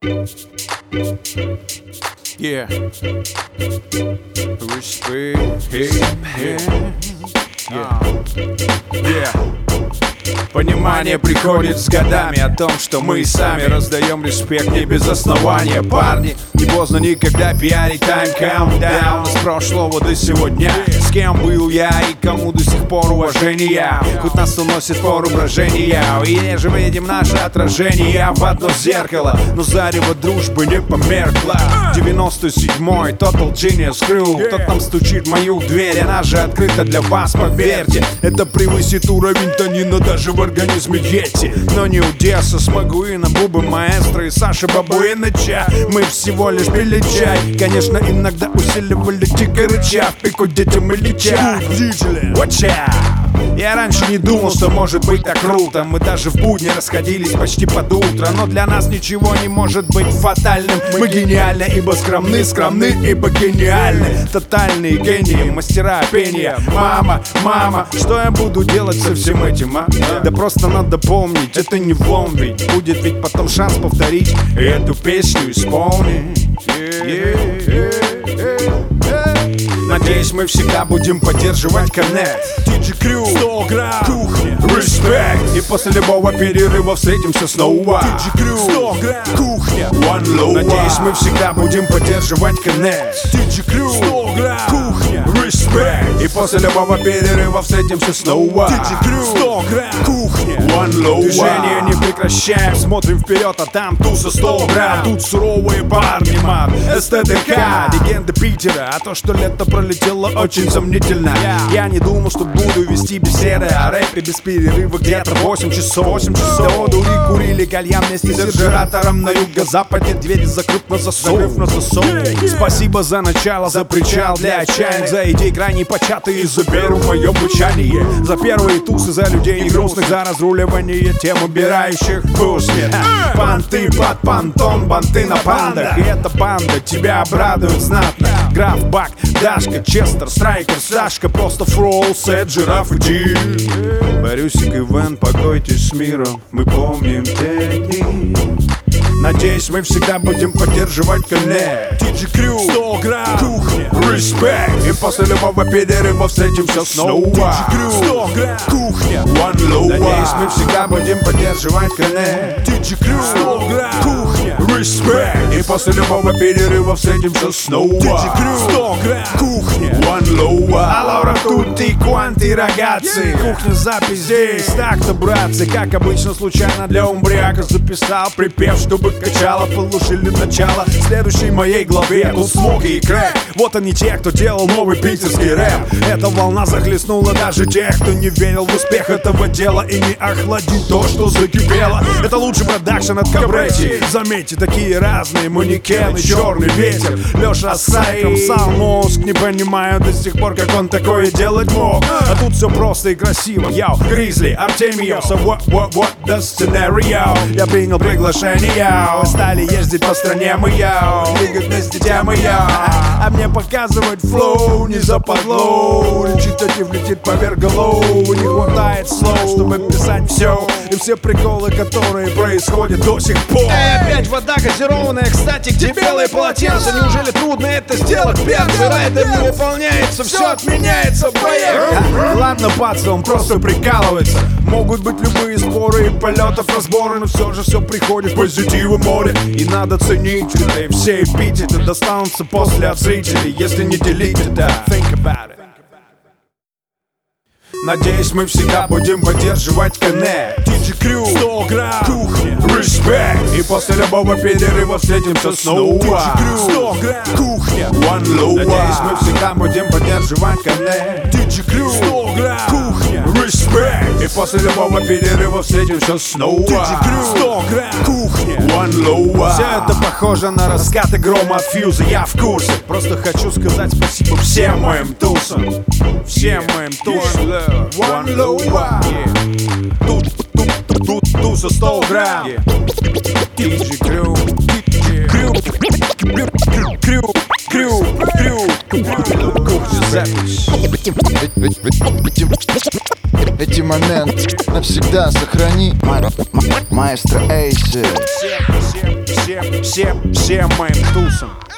Yeah. Respect. Yeah. Понимание приходит с годами о том, что мы сами раздаем респект не без основания. Парни, не поздно никогда пиарить time countdown с прошлого до сегодня. С кем был я и кому до сих пор уважение. Хоть нас уносит пору брожения, и же видим наше отражение в одно зеркало, но зарево дружбы не померкло. 97-й Total Genius Crew. Кто там стучит в мою дверь, она же открыта для вас, поверьте. Это превысит уровень танина даже в организме Йети. Но не Одесса с Магуина, Бубы, Маэстро и Саша Бабуиныча. Мы всего лишь пили чай. Конечно, иногда усиливали дико рыча в пику детям и лича. Я раньше не думал, что может быть так круто. Мы даже в будни расходились почти под утро. Но для нас ничего не может быть фатальным. Мы гениальны, ибо скромны, ибо гениальны. Тотальные гении, мастера пения. Мама, что я буду делать со всем этим, а? Да просто надо помнить, это не влом ведь. Будет ведь потом шанс повторить эту песню исполнить. Надеюсь, мы всегда будем поддерживать коннект. DJ Crew, 100 грамм, кухня, respect. И после любого перерыва встретимся снова. DJ Crew, 100 грамм, кухня, one low. Надеюсь, мы всегда будем поддерживать коннект. DJ Crew, 100 грамм, кухня, respect. И после любого перерыва встретимся снова. DJ Crew, 100 грамм, кухня, one low. Движение не прекращаем, смотрим вперед, а там туса 100 грамм. Тут суровые парни, мат, СТДК, легенды Питера. А то, что лето пролетело очень сомнительно. Я не думал, что буду вести беседы о рэпе без перерыва где-то 8 часов. До одури курили кальян вместе с сержератором на юго-западе. Двери закрыт на засов. Спасибо за начало, за причал для отчаяния, за идеи крайне початые, за веру в моем мычании, за первые тусы, за людей грустных, за разруливание тем убирающих вкусмет. Понты под понтон, банты на пандах. И эта банда тебя обрадует знатно. Граф, Бак, Дашка, Честер, Страйкер, Сашка, просто фрол, Сет, Жираф и Дин. Борюсик и Вен, покойтесь с миром, мы помним те дни. Надеюсь, мы всегда будем поддерживать коннект. DJ Crew, 100 грамм, кухня, respect. И после любого перерыва встретимся снова. DJ Crew, 100 грамм, кухня, one low. Надеюсь, мы всегда будем поддерживать коннект. DJ Crew, 100 грамм, кухня, respect. И после любого перерыва встретимся снова. DJ Crew, 100 грамм, кухня, one low. Allora tutti quanti ragazzi. Кухня, запись здесь, так-то, братцы. Как обычно, случайно для умбряка записал припев, чтобы качало, получили начало следующей моей главе. Тут смог и крэк. Вот они те, кто делал новый питерский рэп. Эта волна захлестнула даже тех, кто не верил в успех этого дела и не охладить то, что закипело. Это лучший продакшн от Кабретти. Заметьте, такие разные манекены, черный ветер, Леша Асай, комсал мозг. Не понимаю до сих пор, как он такое делать мог. А тут все просто и красиво. Яу, Гризли, Артемио, so what the scenario? Я принял приглашение. Стали ездить по стране мы, двигать вместе темы, а мне показывать флоу не западло. Речитатив летит поверх голов, не хватает слов, чтобы писать все. И все приколы, которые происходят до сих пор. Опять вода газированная, кстати, где белые полотенца? Неужели трудно это сделать? Перцы, райдер не выполняется, все отменяется, поехали. Ладно, пац, он просто прикалывается. Могут быть любые споры и полетов разборы, но все же все приходит в позитиве море. И надо ценить это, и все эпитеты достанутся после от зрителей, если не делить это. Think about it. Надеюсь, мы всегда будем поддерживать коннект. DJ Crew, 100 грамм, кухня, respect. И после любого перерыва встретимся снова. DJ Crew, 100 грамм, кухня, one low. Надеюсь, мы всегда будем поддерживать коннект. DJ Crew, 100 грамм, кухня, respect. И после любого перерыва встретимся снова. DJ Crew, 100 грамм, кухня, one low. Все это похоже на раскаты грома от фьюза, я в курсе. Просто хочу сказать спасибо всем моим тусам. Всем моим тусам. One low, туса 100 грамм. DJ Crew, кухня, запись. Эти моменты навсегда сохрани. Маэстро Эйси. всем моим тусам.